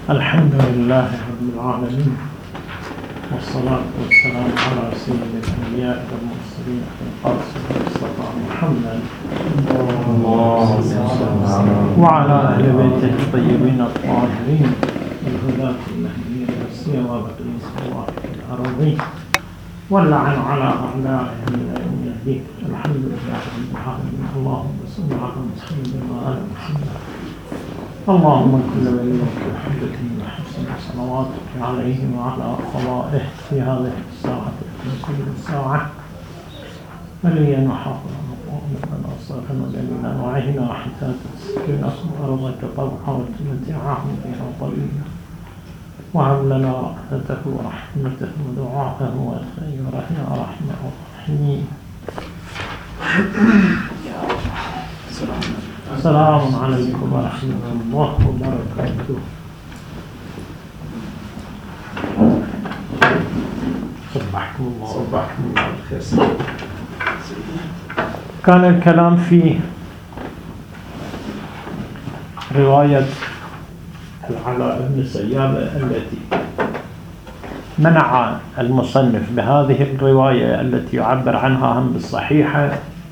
الحمد لله رب العالمين، والصلاة والسلام على سيد الأنبياء والمرسلين القاسم المصطفى محمد وعلى أهل بيته الطيبين الطاهرين الهداة المهديين والسيرة بقية الله الأرضين، واللعن على أعدائهم إلى يوم الدين. الحمد لله رب العالمين. اللهم صل على محمد وآل محمد. اللهم كل وليك وحجته وحسن صلواتك عليه وعلى خلائه في هذه الساعة من كل ساعة، وليا وحافظا وقائما وناصرا ودليلا وعينا حتى تسكن أرضك طوعا وتمتعه بها طويلا، وهب لنا رحمته ورحمته ودعاءه وخيره يا رحمة الرحيم. السلام عليكم ورحمة الله وبركاته. صبحكم الله. صبحكم الله بالخير. كان الكلام في رواية العلاء بن سيابة التي منع المصنف بهذه الرواية التي يعبر عنها هم بالصحيحة،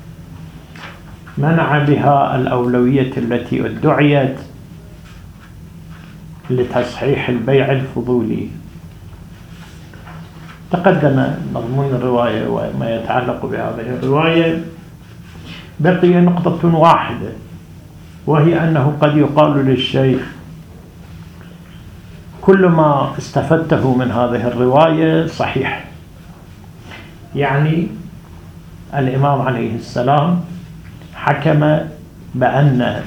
منع بها الأولوية التي ادعيت لتصحيح البيع الفضولي. تقدم مضمون الرواية وما يتعلق بهذه الرواية. بقي نقطة واحدة، وهي أنه قد يقال للشيخ كل ما استفدته من هذه الرواية صحيح. يعني الإمام عليه السلام حكم بأن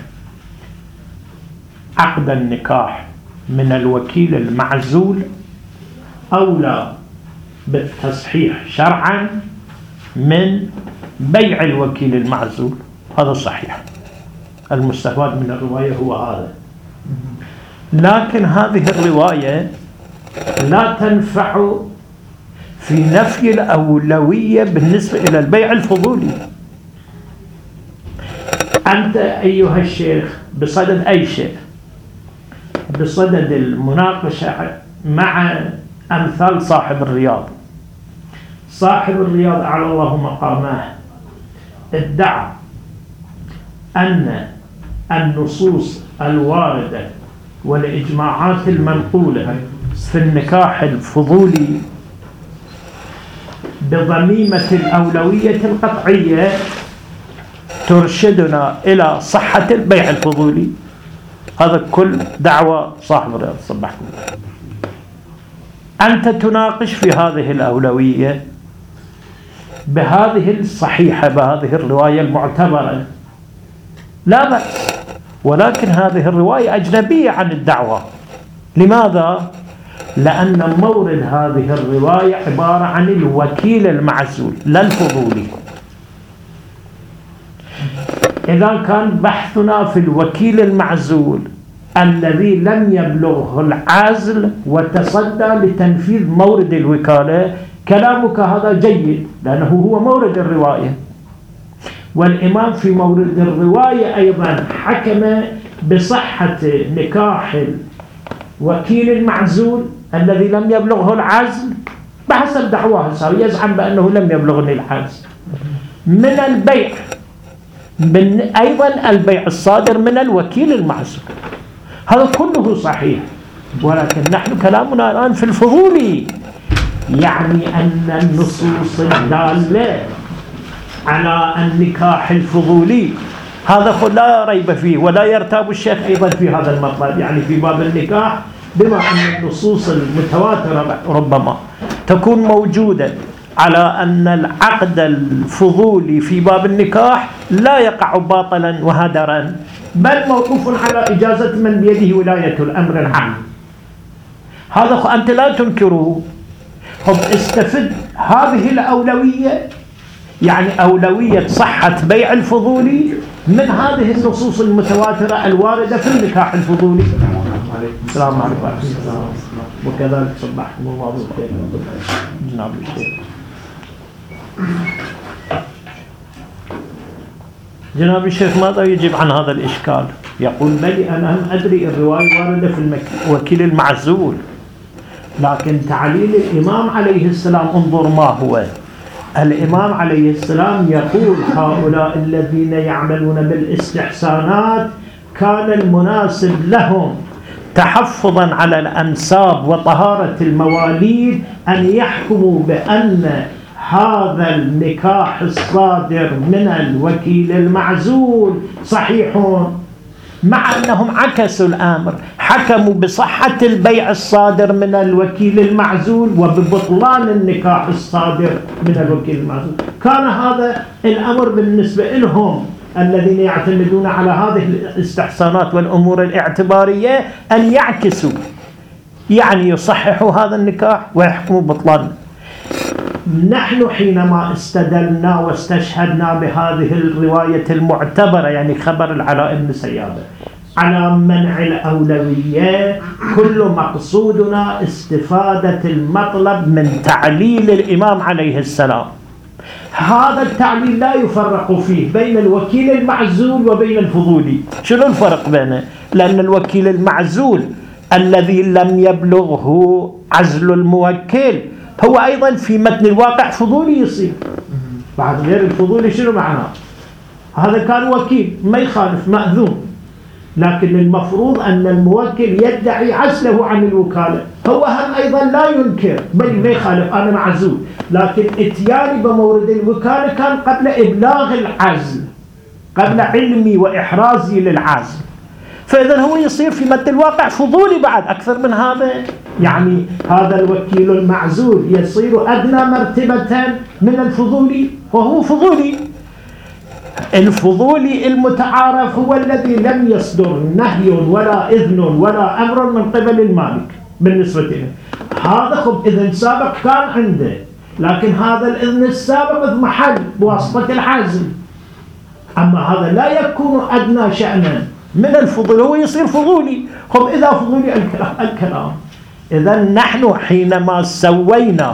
عقد النكاح من الوكيل المعزول أولى بالتصحيح شرعا من بيع الوكيل المعزول. هذا صحيح، المستفاد من الرواية هو هذا. لكن هذه الرواية لا تنفع في نفي الأولوية بالنسبة إلى البيع الفضولي. أنت أيها الشيخ بصدد أي شيء، بصدد المناقشة مع أمثال صاحب الرياض. صاحب الرياض على الله مقامه ادعى أن النصوص الواردة والإجماعات المنقولة في النكاح الفضولي بضميمة الأولوية القطعية ترشدنا إلى صحة البيع الفضولي. هذا كل دعوة صاحب الرياض. صبحكم. أنت تناقش في هذه الأولوية بهذه الصحيحة، بهذه الرواية المعتبرة، لا بأس، ولكن هذه الرواية أجنبية عن الدعوة. لماذا؟ لأن مورد هذه الرواية عبارة عن الوكيل المعزول لا الفضولي. إذا كان بحثنا في الوكيل المعزول الذي لم يبلغه العزل وتصدى لتنفيذ مورد الوكالة، كلامك هذا جيد لأنه هو مورد الرواية. والإمام في مورد الرواية أيضا حكم بصحة نكاح الوكيل المعزول الذي لم يبلغه العزل بحسب دعواه. يزعم بأنه لم يبلغني العزل من البيع، من أيضا البيع الصادر من الوكيل المعزول. هذا كله صحيح، ولكن نحن كلامنا الآن في الفضولي، يعني أن النصوص الدالة على النكاح الفضولي هذا لا ريب فيه، ولا يرتاب الشيخ أيضا في هذا المطلب. يعني في باب النكاح، بما أن النصوص المتواترة ربما تكون موجودة على أن العقد الفضولي في باب النكاح لا يقع باطلا وهدرا، بل موقوف على إجازة من بيده ولاية الأمر العام. هذا أنت لا تنكره. هم استفد هذه الأولوية، يعني أولوية صحة بيع الفضولي، من هذه النصوص المتواترة الواردة في النكاح الفضولي. السلام عليكم. وكذلك صبحكم الله بالخير جناب الشيخ. جناب الشيخ ماذا يجيب عن هذا الإشكال؟ يقول بلي أنا هم أدري الرواية واردة في الوكيل المعزول، لكن تعليل الإمام عليه السلام انظر ما هو. الإمام عليه السلام يقول هؤلاء الذين يعملون بالاستحسانات كان المناسب لهم تحفظا على الأنساب وطهارة المواليد أن يحكموا بأن هذا النكاح الصادر من الوكيل المعزول صحيح، مع أنهم عكسوا الأمر، حكموا بصحة البيع الصادر من الوكيل المعزول وببطلان النكاح الصادر من الوكيل المعزول. كان هذا الأمر بالنسبة لهم الذين يعتمدون على هذه الاستحسانات والأمور الاعتبارية أن يعكسوا، يعني يصححوا هذا النكاح ويحكموا بطلانه. نحن حينما استدلنا واستشهدنا بهذه الرواية المعتبرة، يعني خبر العلاء بن سيادة، على منع الأولوية، كل مقصودنا استفادة المطلب من تعليل الإمام عليه السلام. هذا التعليل لا يفرق فيه بين الوكيل المعزول وبين الفضولي. شنو الفرق بينه؟ لأن الوكيل المعزول الذي لم يبلغه عزل الموكل هو أيضا في متن الواقع فضولي يصير. بعد غير الفضولي شنو معناه؟ هذا كان وكيل ما يخالف مأذون، لكن المفروض أن الموكل يدعي عزله عن الوكالة، هو هم أيضا لا ينكر بل ما يخالف أنا معزول، لكن اتياني بمورد الوكالة كان قبل إبلاغ العزل، قبل علمي وإحرازي للعزل. فإذا هو يصير في متن الواقع فضولي بعد أكثر من هذا، يعني هذا الوكيل المعزول يصير أدنى مرتبة من الفضولي، وهو فضولي. الفضولي المتعارف هو الذي لم يصدر نهي ولا إذن ولا أمر من قبل المالك بالنسبة له. هذا خب إذن سابق كان عنده، لكن هذا الإذن السابق اضمحل بواسطة العزل. أما هذا لا يكون أدنى شأنا من الفضول، هو يصير فضولي. خب إذا فضولي الكلام، إذا نحن حينما سوينا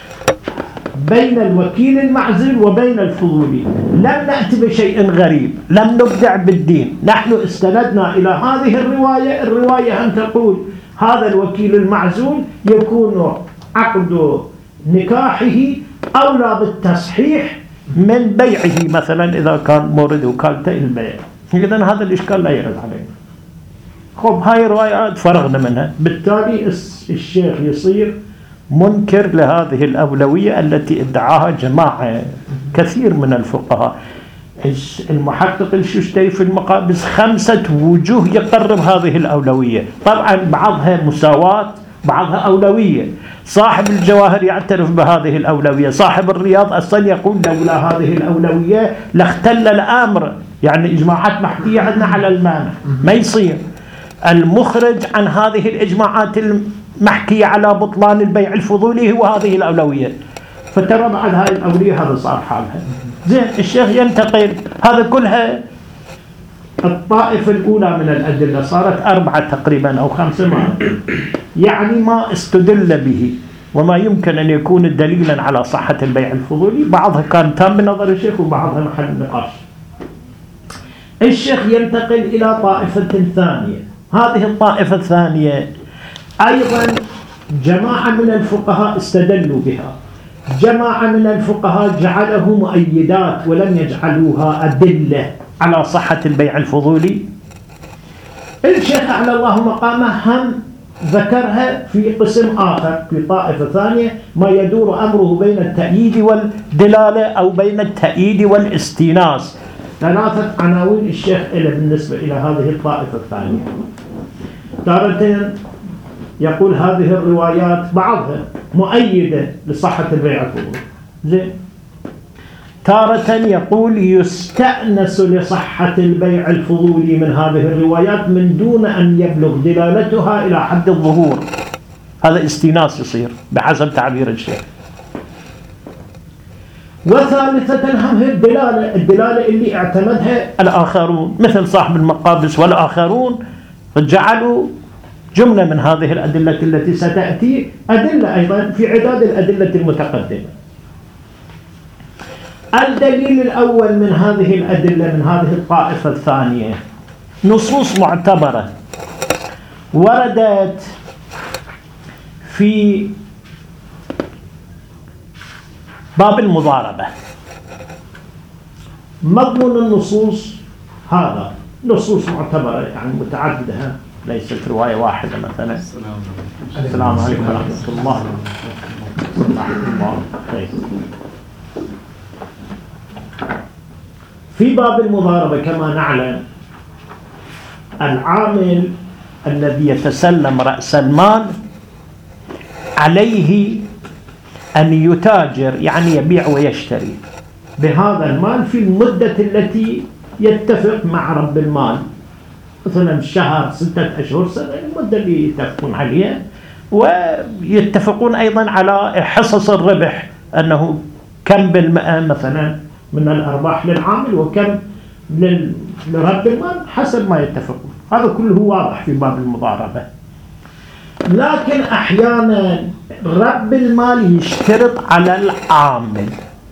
بين الوكيل المعزل وبين الفضولي لم نأتي بشيء غريب، لم نبدع بالدين. نحن استندنا إلى هذه الرواية أن تقول هذا الوكيل المعزول يكون عقد نكاحه أولى بالتصحيح من بيعه مثلا إذا كان مورد وكالته البيع. إذن هذا الإشكال لا يرد علينا. خب هاي الروايات فرغنا منها، بالتالي الشيخ يصير منكر لهذه الأولوية التي ادعاها جماعة كثير من الفقهاء. المحقق الششتري في المقابس 5 وجوه يقرب هذه الأولوية، طبعا بعضها مساواة بعضها أولوية. صاحب الجواهر يعترف بهذه الأولوية، صاحب الرياض أصلا يقول لولا هذه الأولوية لاختل الأمر، يعني إجماعات محكية عندنا على المانع ما يصير. المخرج عن هذه الإجماعات المحكية على بطلان البيع الفضولي هو هذه الأولوية. فترى بعد هذه الأولوية هذا صار حالها. زين الشيخ ينتقل، هذا كلها الطائفة الأولى من الأدلة، صارت 4 تقريبا أو 5 يعني ما استدل به وما يمكن أن يكون دليلا على صحة البيع الفضولي. بعضها كان تام بنظر الشيخ وبعضها محل نقاش. الشيخ ينتقل إلى طائفة ثانية. هذه الطائفة الثانية أيضا جماعة من الفقهاء استدلوا بها، جماعة من الفقهاء جعله مؤيدات ولم يجعلوها أدلة على صحة البيع الفضولي. الشيخ أعلى الله مقامه هم ذكرها في قسم آخر في طائفة ثانية، ما يدور أمره بين التأييد والدلالة أو بين التأييد والاستيناس. 3 عناوين الشيخ إلى بالنسبة إلى هذه الطائفة الثانية. تارة يقول هذه الروايات بعضها مؤيدة لصحة البيع الفضولي، زين. تارة يقول يستأنس لصحة البيع الفضولي من هذه الروايات من دون أن يبلغ دلالتها إلى حد الظهور، هذا استئناس يصير بحسب تعبير الشيخ. وثالثة هم هي الدلالة اللي اعتمدها الآخرون مثل صاحب المقابس والآخرون، فجعلوا جملة من هذه الأدلة التي ستأتي أدلة أيضا في عداد الأدلة المتقدمة. الدليل الأول من هذه الأدلة من هذه الطائفة الثانية نصوص معتبرة وردت في باب المضاربة. مضمون النصوص هذا نصوص معتبرة يعني متعددة، ليست رواية واحدة مثلا. السلام عليكم ورحمة الله. في باب المضاربة كما نعلم العامل الذي يتسلم رأس المال عليه أن يتاجر، يعني يبيع ويشتري بهذا المال في المدة التي يتفق مع رب المال، مثلا شهر، 6 أشهر، سنة، المدة اللي يتفقون عليها. ويتفقون أيضا على حصص الربح، أنه كم بالمئة مثلا من الأرباح للعامل وكم لرب المال حسب ما يتفقون. هذا كله واضح في باب المضاربة. لكن أحيانا رب المال يشترط على العامل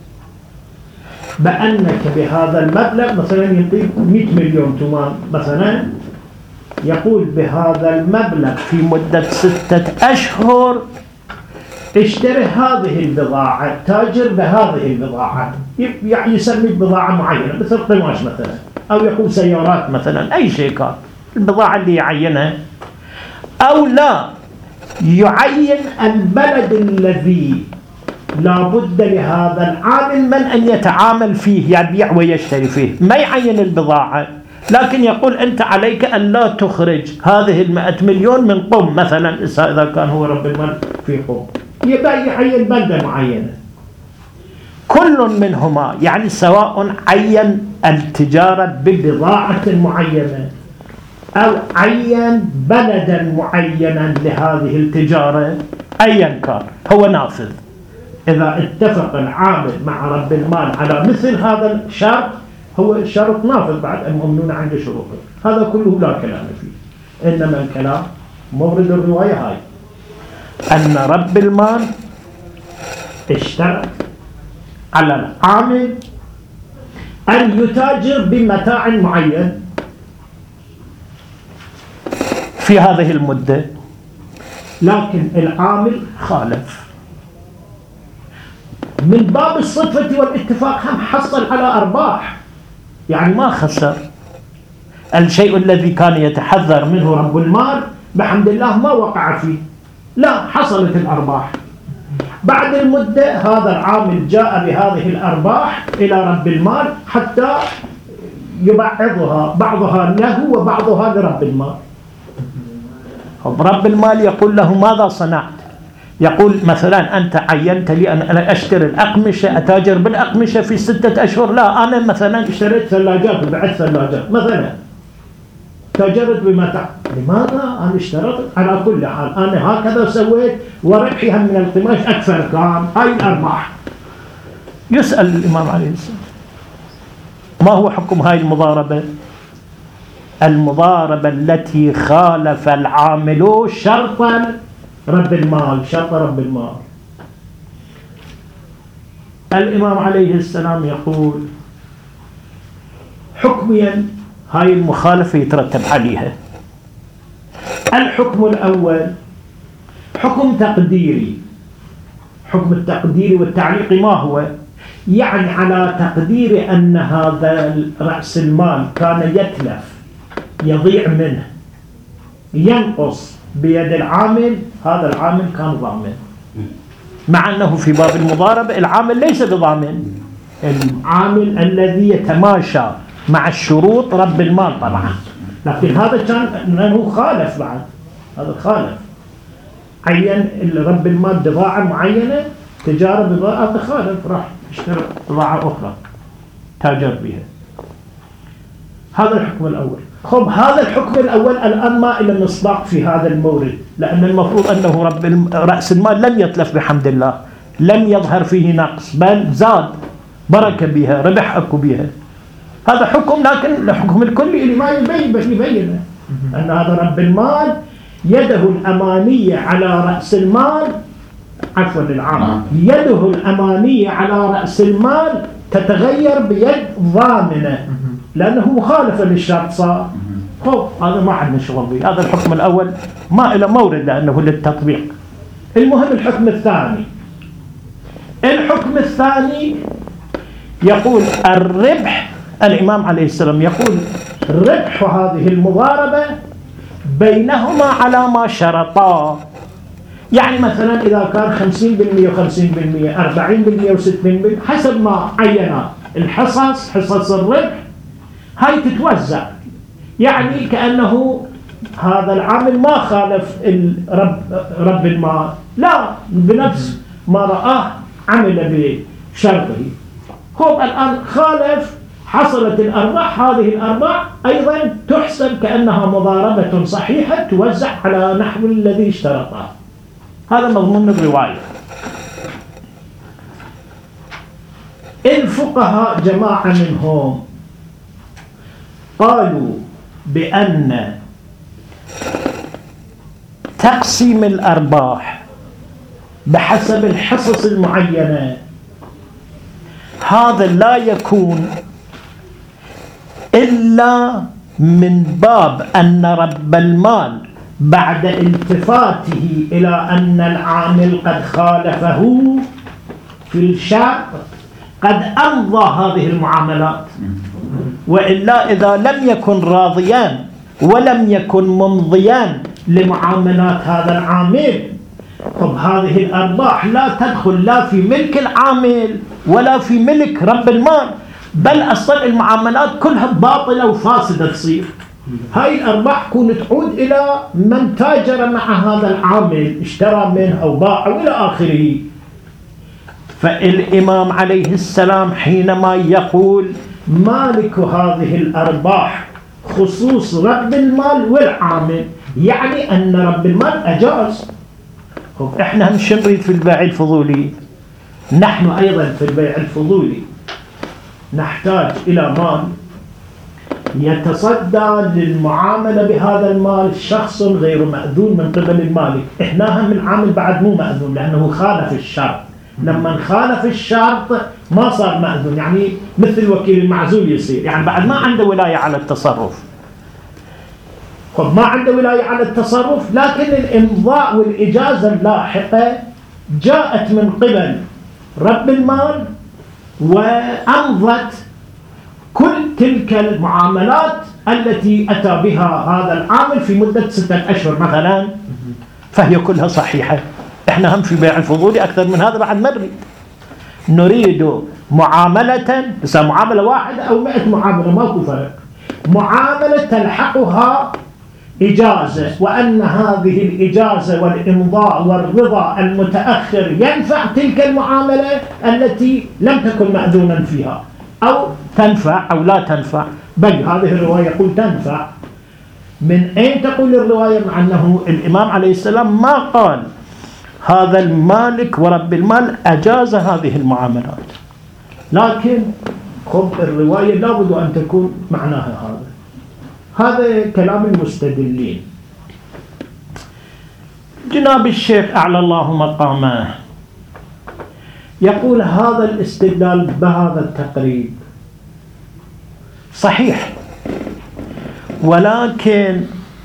بأنك بهذا المبلغ مثلا يعطيك 100 مليون تومان مثلا، يقول بهذا المبلغ في مدة 6 أشهر اشتري هذه البضاعة، تاجر بهذه البضاعة، يعني يسمي بضاعة معينة مثل قماش مثلا، أو يقول سيارات مثلا، أي شيء كان البضاعة اللي يعينها. أو لا يعين البلد الذي لا بد لهذا العامل من أن يتعامل فيه، يبيع ويشتري فيه، ما يعين البضاعة، لكن يقول أنت عليك أن لا تخرج هذه 100 مليون من قم مثلا، إذا كان هو رب المال في قم، يبقى يعين بلدة معينة. كل منهما يعني سواء عين التجارة ببضاعة معينة أو عين بلدا معينا لهذه التجارة، أيا كان هو نافذ. إذا اتفق العامل مع رب المال على مثل هذا الشرط، هو شرط نافذ بعد المؤمنون عند شروطه، هذا كله لا كلام فيه. إنما الكلام مورد الرواية هاي أن رب المال اشترط على العامل أن يتاجر بمتاع معين في هذه المدة، لكن العامل خالف. من باب الصدفة والاتفاق هم حصل على أرباح، يعني ما خسر. الشيء الذي كان يتحذر منه رب المال بحمد الله ما وقع فيه، لا، حصلت الأرباح. بعد المدة هذا العامل جاء بهذه الأرباح إلى رب المال حتى يبعضها، بعضها له وبعضها لرب المال. رب المال يقول له ماذا صنعت؟ يقول مثلا أنت عينت لي أن أنا أشتري الأقمشة، أتاجر بالأقمشة في 6 أشهر، لا، أنا مثلا اشتريت ثلاجات وبعت ثلاجات مثلا، تاجرت بمتاع. لماذا؟ أنا اشترطت على كل حال، أنا هكذا سويت وربحها من القماش أكثر كان، هاي الأرباح. يسأل الإمام عليه السلام ما هو حكم هاي المضاربة؟ المضاربة التي خالف العامل شرطا رب المال، شرط رب المال. الإمام عليه السلام يقول حكميا هاي المخالفة يترتب عليها. الحكم الأول حكم تقديري. حكم التقديري والتعليقي ما هو؟ يعني على تقدير أن هذا رأس المال كان يتلف، يضيع منه، ينقص بيد العامل، هذا العامل كان ضامن، مع أنه في باب المضاربة العامل ليس بضامن. العامل الذي يتماشى مع الشروط رب المال طبعا، لكن هذا كان لأنه خالف، بعد هذا خالف، عين رب المال بضاعة معينة، تجارة بضاعة، خالف، راح اشترى بضاعة أخرى تاجر بها. هذا الحكم الأول. خب هذا الحكم الأول الآن ما إلى المصداق في هذا المورد، لأن المفروض أنه رأس المال لم يتلف بحمد الله، لم يظهر فيه نقص، بل زاد، بركة بها، ربح أكو بها. هذا حكم، لكن الحكم الكلي اللي ما يبين أن هذا رب المال يده الأمانية على رأس المال، عفوا للعام، يده الأمانية على رأس المال تتغير بيد ضامنة، لأنه مخالفة للشرط صار. هذا ما عندنا شغل به، هذا الحكم الأول ما له مورد لأنه للتطبيق. المهم الحكم الثاني، الحكم الثاني يقول الربح، الإمام عليه السلام يقول ربح هذه المضاربة بينهما على ما شرطا. يعني مثلا إذا كان 50% و50%، 40% و60%، حسب ما عينا الحصص، حصص الربح هاي تتوزع. يعني كأنه هذا العامل ما خالف رب المال، لا، بنفس ما رآه عمل بشرطه. هو الآن خالف، حصلت الأرباح، هذه الأرباح أيضا تحسب كأنها مضاربة صحيحة توزع على نحو الذي اشترطه. هذا مضمون الرواية. الفقهاء جماعة منهم قالوا بأن تقسيم الأرباح بحسب الحصص المعينة هذا لا يكون إلا من باب أن رب المال بعد التفاته إلى أن العامل قد خالفه في الشرط قد أمضى هذه المعاملات، وإلا إذا لم يكن راضيان ولم يكن ممضيان لمعاملات هذا العامل، طب هذه الأرباح لا تدخل لا في ملك العامل ولا في ملك رب المال، بل أصلا المعاملات كلها باطلة وفاسدة تصير. هاي الأرباح تكون تعود إلى من تاجر مع هذا العامل، اشترى منه أو باع إلى آخره. فالإمام عليه السلام حينما يقول مالك هذه الأرباح خصوص رب المال والعامل، يعني أن رب المال أجاز. إحنا مش نريد في البيع الفضولي، نحن أيضا في البيع الفضولي نحتاج إلى مال يتصدى للمعاملة بهذا المال شخص غير مأذون من قبل المالك. إحنا هم العامل بعد مو مأذون لأنه خالف الشرط. لما خالف الشرط ما صار مأذون، يعني مثل وكيل المعزول يصير، يعني بعد ما عنده ولاية على التصرف. ما عنده ولاية على التصرف، لكن الإمضاء والإجازة اللاحقة جاءت من قبل رب المال وأمضت كل تلك المعاملات التي أتى بها هذا العامل في مدة 6 أشهر مثلا، فهي كلها صحيحة. احنا هم في بيع الفضولي أكثر من هذا بعد ما نريد معاملة، بس معاملة واحدة أو 100 معاملة ماكو فرق، معاملة تلحقها إجازة، وأن هذه الإجازة والإمضاء والرضا المتأخر ينفع تلك المعاملة التي لم تكن مأذونا فيها، أو تنفع أو لا تنفع. بل هذه الرواية يقول تنفع. من أين تقول الرواية؟ مع أنه الإمام عليه السلام ما قال هذا المالك ورب المال أجاز هذه المعاملات، لكن الرواية لابد أن تكون معناها هذا كلام المستدلين. جناب الشيخ أعلى الله مقامه يقول هذا الاستدلال بهذا التقريب صحيح، ولكن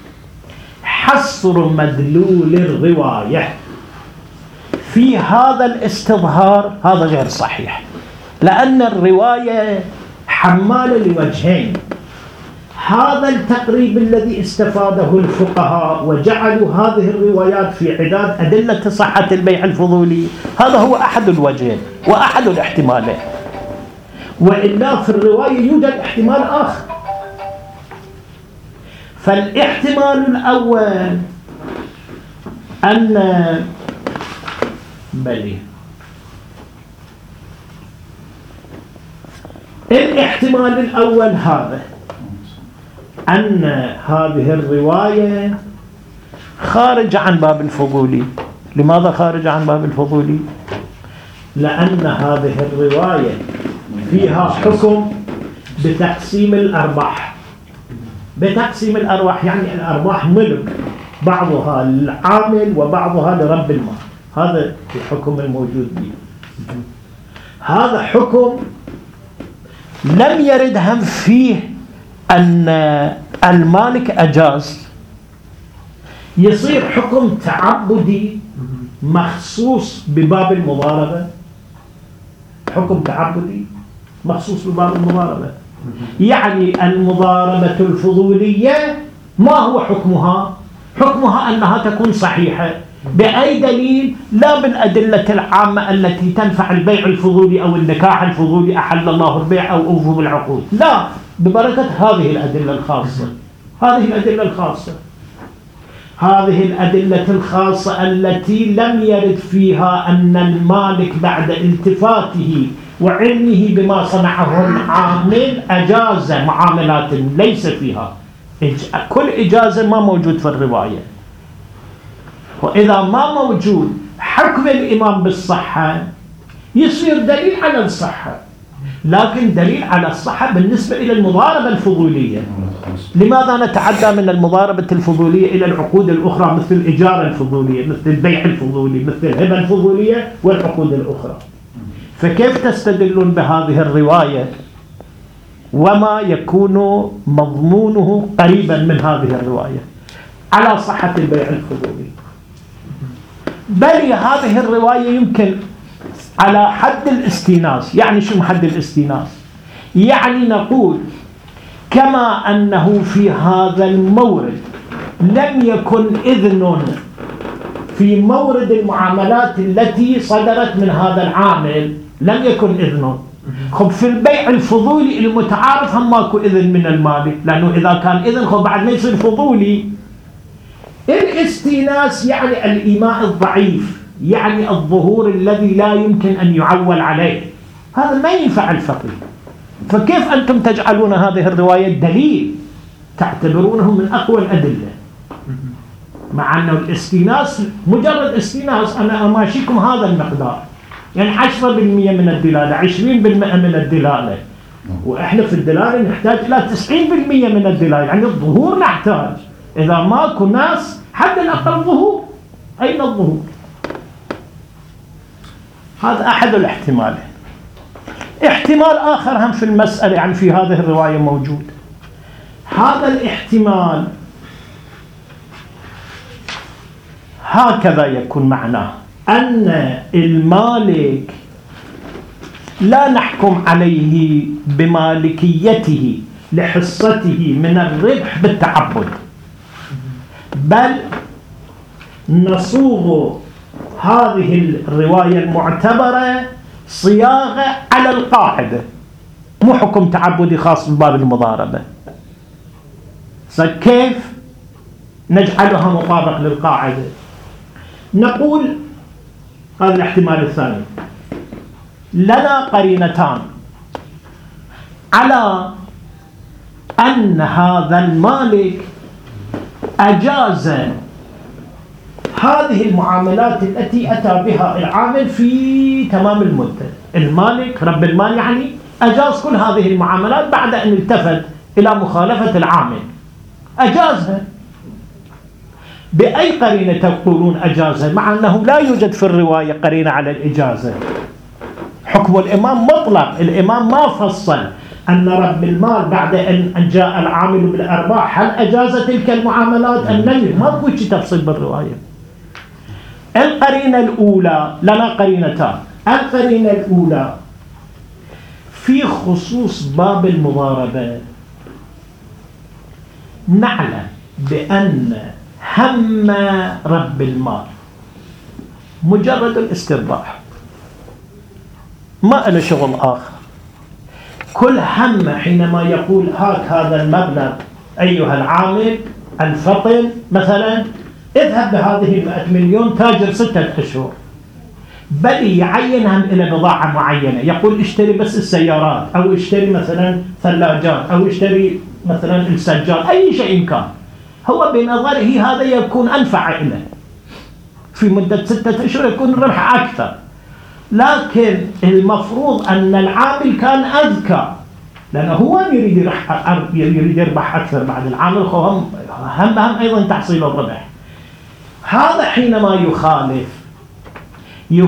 حصر مدلول الرواية في هذا الاستظهار هذا غير صحيح، لأن الرواية حمالة لوجهين. هذا التقريب الذي استفاده الفقهاء وجعلوا هذه الروايات في عداد أدلة صحة البيع الفضولي، هذا هو أحد الوجهين وأحد الاحتمالين، وإلا في الرواية يوجد احتمال آخر. فالاحتمال الأول أن الاحتمال الأول هذا أن هذه الرواية خارج عن باب الفضولي. لماذا خارج عن باب الفضولي؟ لأن هذه الرواية فيها حكم بتقسيم الأرباح. بتقسيم الأرباح يعني الأرباح ملك، بعضها للعامل وبعضها لرب المال. هذا الحكم الموجود به. هذا حكم لم يرد هم فيه أن المالك أجاز، يصير حكم تعبدي مخصوص بباب المضاربة، حكم تعبدي مخصوص بباب المضاربة. يعني المضاربة الفضولية ما هو حكمها؟ حكمها أنها تكون صحيحة بأي دليل؟ لا بالأدلة العامة التي تنفع البيع الفضولي أو النكاح الفضولي، أحل الله البيع أو أوفوا بالعقود، لا، ببركة هذه الأدلة الخاصة. هذه الأدلة الخاصة، هذه الأدلة الخاصة التي لم يرد فيها أن المالك بعد التفاته وعلمه بما صنعه العامل أجاز معاملات ليس فيها. كل إجازة ما موجود في الرواية، وإذا ما موجود حكم الإمام بالصحة يصير دليل على الصحة، لكن دليل على الصحة بالنسبة إلى المضاربة الفضولية. لماذا نتعدى من المضاربة الفضولية إلى العقود الأخرى مثل الإجارة الفضولية، مثل البيع الفضولي، مثل الهبة الفضولية والعقود الأخرى؟ فكيف تستدلون بهذه الرواية وما يكون مضمونه قريبا من هذه الرواية على صحة البيع الفضولي؟ بل هذه الرواية يمكن على حد الاستئناس. يعني شو حد الاستئناس؟ يعني نقول كما أنه في هذا المورد لم يكن إذن في مورد المعاملات التي صدرت من هذا العامل، لم يكن إذن. خب في البيع الفضولي المتعارف هم ماكو إذن من المالك، لأنه إذا كان إذن خب بعد ما يصير فضولي. الاستئناس يعني الإيماء الضعيف، يعني الظهور الذي لا يمكن أن يعول عليه، هذا ما ينفع الفقيه. فكيف أنتم تجعلون هذه الرواية دليل تعتبرونه من أقوى الأدلة، مع أنه الاستئناس مجرد استئناس، أنا أماشيكم هذا المقدار، يعني 10% من الدلالة، 20% من الدلالة، وإحنا في الدلالة نحتاج إلى 90% من الدلالة، يعني الظهور نحتاج. إذا ماكو ناس حد الأقل ظهور، أين الظهور؟ هذا أحد الاحتمالين. احتمال آخر هم في المسألة، يعني في هذه الرواية موجود. هذا الاحتمال هكذا يكون معناه أن المالك لا نحكم عليه بمالكيته لحصته من الربح بالتعبد، بل نصوغ هذه الرواية المعتبرة صياغة على القاعدة، مو حكم تعبدي خاص بباب المضاربة. كيف نجعلها مطابق للقاعدة؟ نقول هذا الاحتمال الثاني، لنا قرينتان على أن هذا المالك أجاز هذه المعاملات التي أتى بها العامل في تمام المدة. المالك رب المال يعني أجاز كل هذه المعاملات بعد أن التفت إلى مخالفة العامل، أجازها. بأي قرينة تقولون أجازها مع أنه لا يوجد في الرواية قرينة على الإجازة؟ حكم الإمام مطلق، الإمام ما فصل أن رب المال بعد أن جاء العامل بالأرباح هل أجاز تلك المعاملات أم لم، ما بقول شيء تفصيل بالرواية. القرينة الأولى، لنا قرينتان. القرينة الأولى في خصوص باب المضاربة، نعلم بأن هم رب المال مجرد الاسترباح، ما له شغل آخر. كل هم حينما يقول هاك هذا المبلغ أيها العامل الفطن مثلا، اذهب بهذه 100 مليون تاجر 6 أشهر، بل يعين هم إلى بضاعة معينة، يقول اشتري بس السيارات، أو اشتري مثلا ثلاجات، أو اشتري مثلا السجاد، أي شيء كان، هو بنظره هذا يكون أنفع إليه في مدة 6 أشهر، يكون الربح أكثر. لكن المفروض أن العامل كان أذكى، لأنه هو يريد يربح أكثر بعد العامل، هم أيضا تحصيل الربح. هذا حينما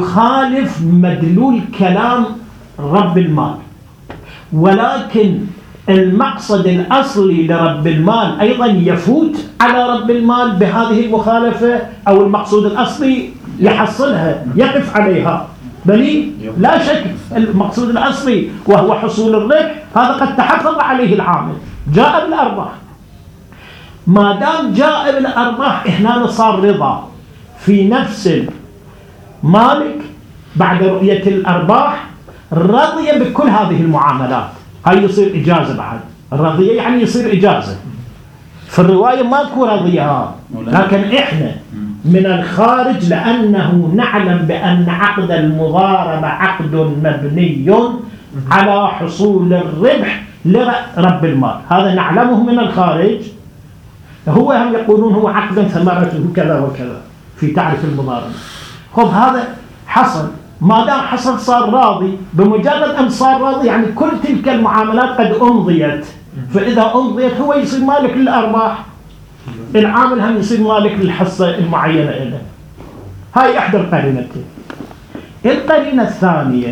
يخالف مدلول كلام رب المال، ولكن المقصد الأصلي لرب المال أيضا يفوت على رب المال بهذه المخالفة، أو المقصود الأصلي يحصلها يقف عليها؟ بل لا شك المقصود الأصلي وهو حصول الربح هذا قد تحفظ عليه العامل، جاء بالأرباح. ما دام جاء بالأرباح هنا صار رضا في نفس المالك بعد رؤية الأرباح، رضي بكل هذه المعاملات. هاي يصير إجازة بعد، الرضية يعني يصير إجازة. في الرواية ما تكون رضيها، لكن إحنا من الخارج لأنه نعلم بأن عقد المضاربة عقد مبني على حصول الربح لرب المال، هذا نعلمه من الخارج. هو هم يقولون هو عقد ثمرته كذا وكذا في تعريف المضاربة. خب هذا حصل، ما دام حصل صار راضي. بمجرد أن صار راضي يعني كل تلك المعاملات قد أمضيت، فإذا أمضيت هو يصير مالك للأرباح، العامل هم يصير مالك للحصة المعينة له. هاي إحدى القرينتين. القرينة الثانية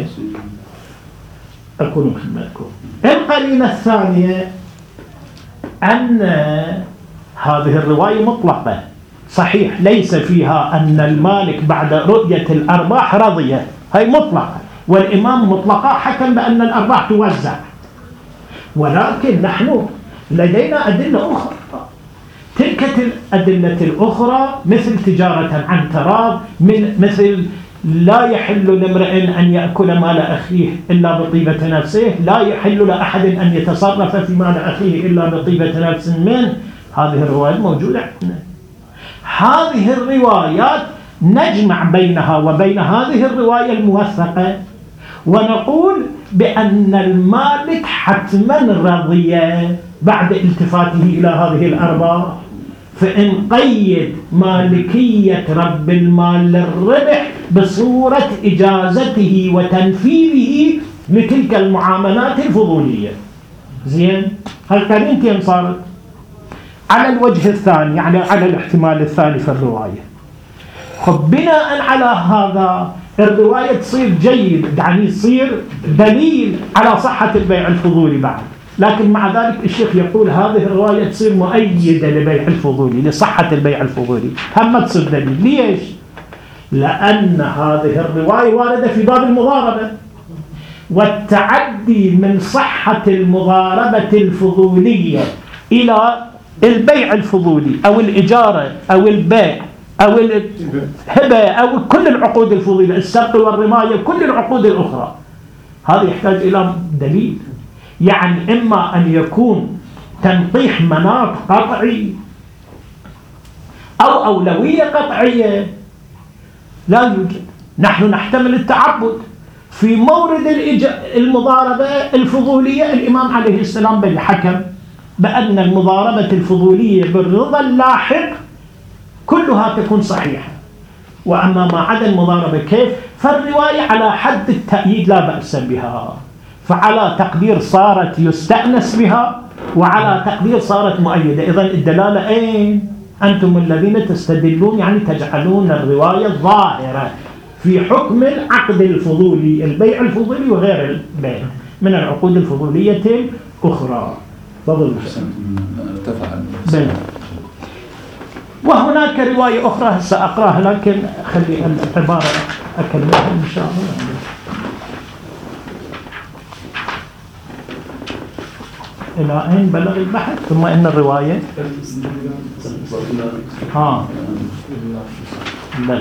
أكون خدمتكم. القرينة الثانية أن هذه الرواية مطلقة، صحيح ليس فيها أن المالك بعد رؤية الأرباح رضية، هاي مطلقة، والإمام مطلقة حكم بأن الأرباح توزع. ولكن نحن لدينا أدلة أخرى، تلك الأدلة الأخرى مثل تجارة عن تراض، مثل لا يحل لامرئ أن يأكل مال أخيه إلا بطيبة نفسه، لا يحل لأحد أن يتصرف في مال أخيه إلا بطيبة نفس منه. هذه الروايات موجودة عندنا. هذه الروايات نجمع بينها وبين هذه الرواية الموثقة ونقول بأن المالك حتما رضي بعد التفاته إلى هذه الأرباح. فإن قيد مالكية رب المال للربح بصورة إجازته وتنفيذه لتلك المعاملات الفضولية. زين، هالقرينتين صارت على الوجه الثاني، يعني على الاحتمال الثاني في الرواية. خب بناء على هذا الرواية تصير جيد، يعني تصير دليل على صحة البيع الفضولي بعد. لكن مع ذلك الشيخ يقول هذه الرواية تصير مؤيدة لبيع الفضولي، لصحة البيع الفضولي، هم تصير دليل. ليش؟ لأن هذه الرواية واردة في باب المضاربة، والتعدي من صحة المضاربة الفضولية إلى البيع الفضولي أو الإجارة أو البيع أو الهبة أو كل العقود الفضولية، السرق والرماية، كل العقود الأخرى، هذا يحتاج إلى دليل. يعني إما أن يكون تنطيح مناط قطعي أو أولوية قطعية، لا يوجد. نحن نحتمل التعبد في مورد المضاربة الفضولية. الإمام عليه السلام بالحكم بأن المضاربة الفضولية بالرضا اللاحق كلها تكون صحيحة، وأما ما عدا المضاربة كيف؟ فالرواية على حد التأييد لا بأس بها، فعلى تقدير صارت يستأنس بها، وعلى تقدير صارت مؤيدة. إذن الدلالة أين؟ أنتم الذين تستدلون، يعني تجعلون الرواية ظاهرة في حكم العقد الفضولي، البيع الفضولي وغير البيع من العقود الفضولية الأخرى. تفضل. وهناك رواية أخرى سأقرأها، لكن خلي العبارة أكملها إن شاء الله. إلى أين بلغ البحث؟ ثم إن الرواية بل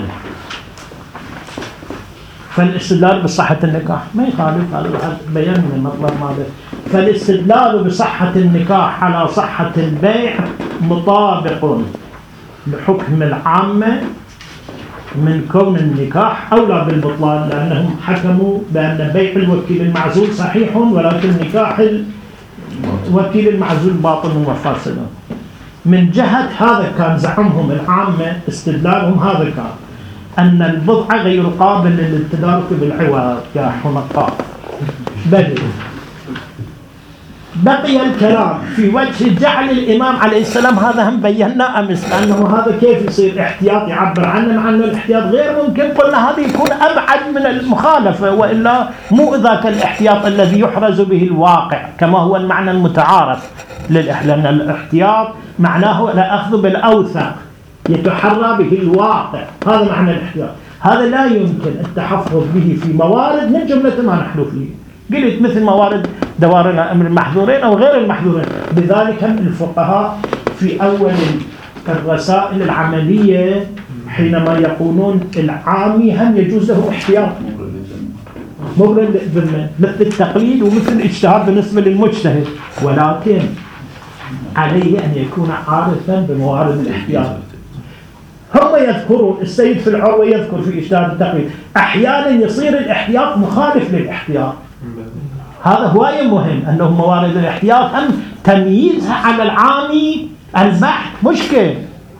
فالاستدلال بصحة النكاح ما يخالف، هذا بيان من المطلب ماذا. فالاستدلال بصحة النكاح على صحة البيع مطابق لحكم العامة من كون النكاح أولى بالبطلان، لأنهم حكموا بأن بيع الوكيل المعزول صحيح ولكن نكاح الوكيل المعزول باطل وفاسد. من جهة هذا كان زعمهم العامة، استدلالهم هذا كان أن البضع غير قابل للتدارك بالعوض يا حمقاء. بل بقي الكلام في وجه جعل الإمام عليه السلام، هذا هم بينا أمس أنه هذا كيف يصير احتياط يعبر عنه، مع أنه الاحتياط غير ممكن. قلنا هذا يكون أبعد من المخالفة، وإلا مو ذاك الاحتياط الذي يحرز به الواقع كما هو المعنى المتعارف لأن الاحتياط معناه الأخذ بالأوثق يتحرى به الواقع، هذا معنى الاحتياط. هذا لا يمكن التحفظ به في موارد من جملة ما نحن فيه، قلت مثل موارد دوار الأمر المحظورين أو غير المحظورين. لذلك هم الفقهاء في أول الرسائل العملية حينما يقولون العامي هم يجوز له احتياط مبرر للذمة مثل التقليد ومثل الاجتهاد بالنسبة للمجتهد، ولكن عليه أن يكون عارفا بموارد الاحتياط. هم يذكرون السيد في العروة يذكر في اجتهاد التقليد أحيانا يصير الاحتياط مخالف للاحتياط. هذا هواية مهم أنه موارد الاحتياط هم تمييزها على العامي البحث مشكل.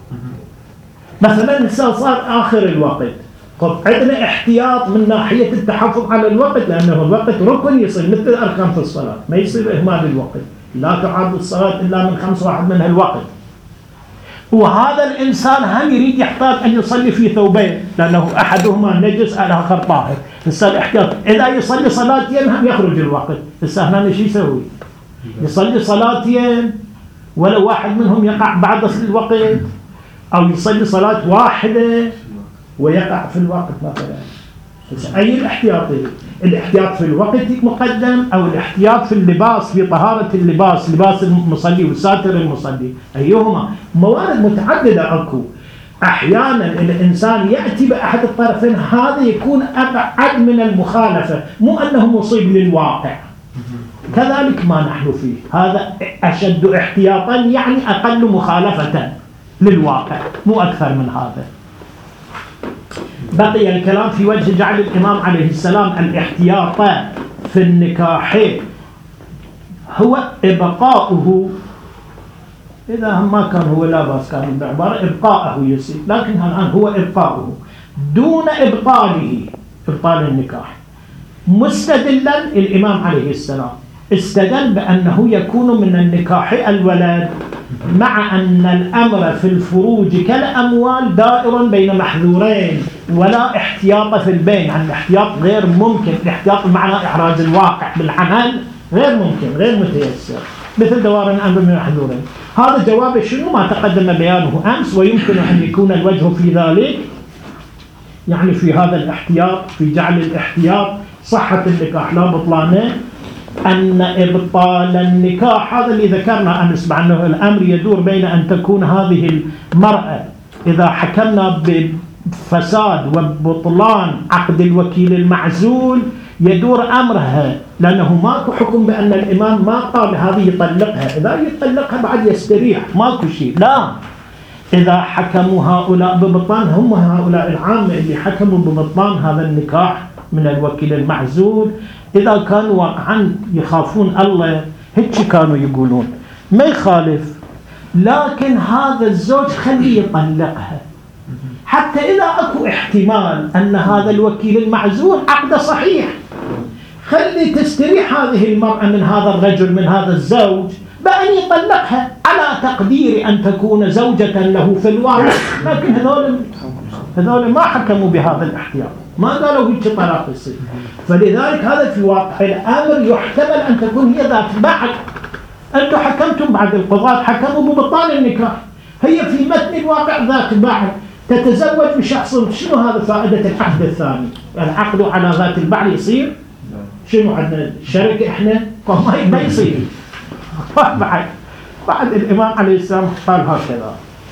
مثلا صار آخر الوقت، طب عندنا احتياط من ناحية التحفظ على الوقت، لأنه الوقت ركن يصير مثل الأركان في الصلاة، ما يصير إهمال الوقت، لا تعاد الصلاة إلا من 5 واحد منها الوقت. وهذا الإنسان هم يريد يحتاج أن يصلي في ثوبين لأنه أحدهما نجس الآخر طاهر، الإنسان احتياط إذا يصلي صلاتين هم يخرج الوقت. الإنسان هنا شو يسوي؟ يصلي صلاتين ولا واحد منهم يقع بعد الوقت، أو يصلي صلاة واحدة ويقع في الوقت مثلا. أي الاحتياطي؟ الاحتياط في الوقت مقدم أو الاحتياط في اللباس، في طهارة اللباس، لباس المصلي وساتر المصلي، أيهما؟ موارد متعددة أكو. أحيانا الإنسان يأتي بأحد الطرفين، هذا يكون أبعد من المخالفة، مو أنه مصيب للواقع. كذلك ما نحن فيه، هذا أشد احتياطا يعني أقل مخالفة للواقع، مو أكثر من هذا. بقي الكلام في وجه جعل الإمام عليه السلام الاحتياط في النكاح هو إبقاؤه، إذا ما كان هو لا بأس كان بعبارة إبقاءه يصير، لكن الآن هو إبقاؤه دون إبطاله، إبطال النكاح. مستدلا الإمام عليه السلام استدل بأنه يكون من النكاح الولد، مع أن الأمر في الفروج كالأموال دائر بين محذورين ولا احتياط في البين. يعني الاحتياط غير ممكن، الاحتياط بمعنى إحراز الواقع بالعمل غير ممكن، غير متيسر، مثل دوار الأمر من محذورين. هذا جواب شنو ما تقدم بيانه أمس، ويمكن أن يكون الوجه في ذلك يعني في هذا الاحتياط، في جعل الاحتياط صحة النكاح لا بطلانه، أن إبطال النكاح هذا اللي ذكرنا أمس، بأنه الأمر يدور بين أن تكون هذه المرأة إذا حكمنا بفساد وبطلان عقد الوكيل المعزول يدور أمرها، لأنه ماكو حكم بأن الإمام ما قال هذه يطلقها، إذا يطلقها بعد يستريح ماكو شيء، لا. إذا حكموا هؤلاء ببطلان، هم هؤلاء العامة اللي حكموا ببطلان هذا النكاح من الوكيل المعزول، إذا كانوا واقعا يخافون الله هيك كانوا يقولون ما يخالف، لكن هذا الزوج خليه يطلقها حتى إذا أكو احتمال أن هذا الوكيل المعزول عقده صحيح، خلي تستريح هذه المرأة من هذا الرجل من هذا الزوج بأن يطلقها على تقدير أن تكون زوجة له في الواقع. لكن هذول ما حكموا بهذا الاحتياط، ما قالوا هيك طلاق يصير. فلذلك هذا في واقع الأمر يحتمل أن تكون هي ذات بعد. أنتم حكمتم بعد، القضاة حكموا ببطلان النكاح، هي في متن الواقع ذات بعد تتزوج بشخص. شنو هذا فائدة العقد الثاني؟ العقد على ذات البعل يصير شنو عندنا شركة إحنا ما يصير. بعد الإمام عليه السلام قال هكذا.